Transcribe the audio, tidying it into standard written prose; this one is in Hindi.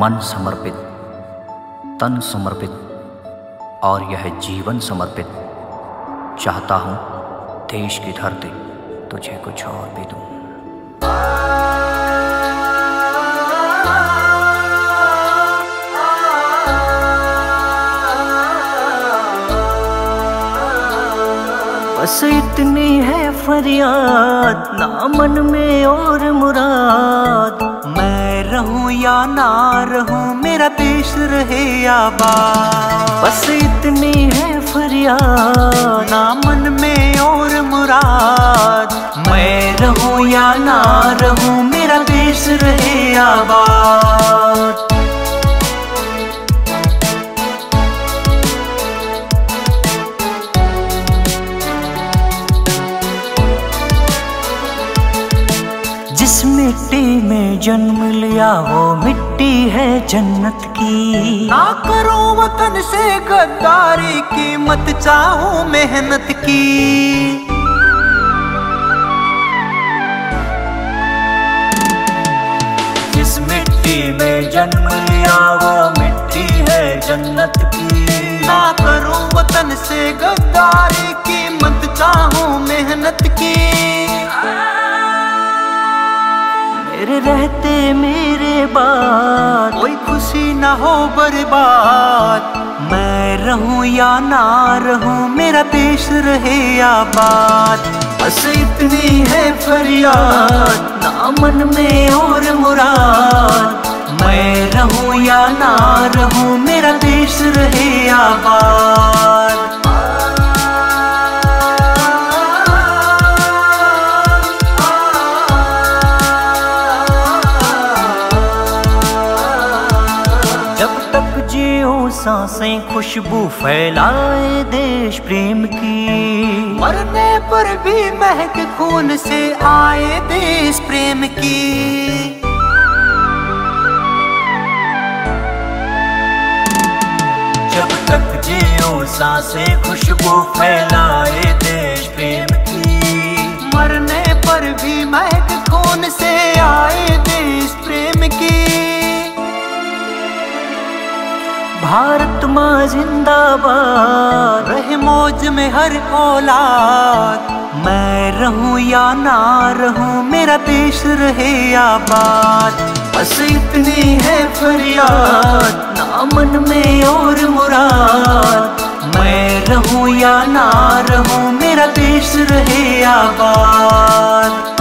मन समर्पित, तन समर्पित और यह जीवन समर्पित, चाहता हूँ देश की धरती तुझे कुछ और भी दूँ। बस इतनी है फरियाद, ना मन में और मुराद, मैं रहूं या ना रहूं मेरा देश रहे आबाद। बस इतनी है फरियाद, ना मन में और मुराद, मैं रहूं या ना रहूं मेरा देश रहे आबाद। जिस मिट्टी में जन्म लिया वो मिट्टी है जन्नत की। ना करो वतन से गद्दारी, कीमत चाहूं मेहनत की। जिस मिट्टी में जन्म लिया वो मिट्टी है जन्नत की। ना करो वतन से गद्दारी, कीमत चाहूं मेहनत की। मेरे रहते मेरे बाद कोई खुशी ना हो बर्बाद, मैं रहूं या ना रहूं मेरा देश रहे आबाद। बस इतनी है फरियाद, ना मन में और मुराद, मैं रहूं या ना रहूं मेरा देश रहे आबाद। सांसें खुशबू फैलाए देश प्रेम की। मरने पर भी महक खून से आए देश प्रेम की। जब तक जियो सांसें खुशबू फैलाए देश प्रेम की। मरने पर भी महक खून से आए देश प्रेम की। भारत माँ जिंदाबाद, रहे मौज में हर औलाद, मैं रहूं या ना रहूं मेरा देश रहे आबाद। बस इतनी है फरियाद, ना मन में और मुराद, मैं रहूं या ना रहूं मेरा देश रहे आबाद।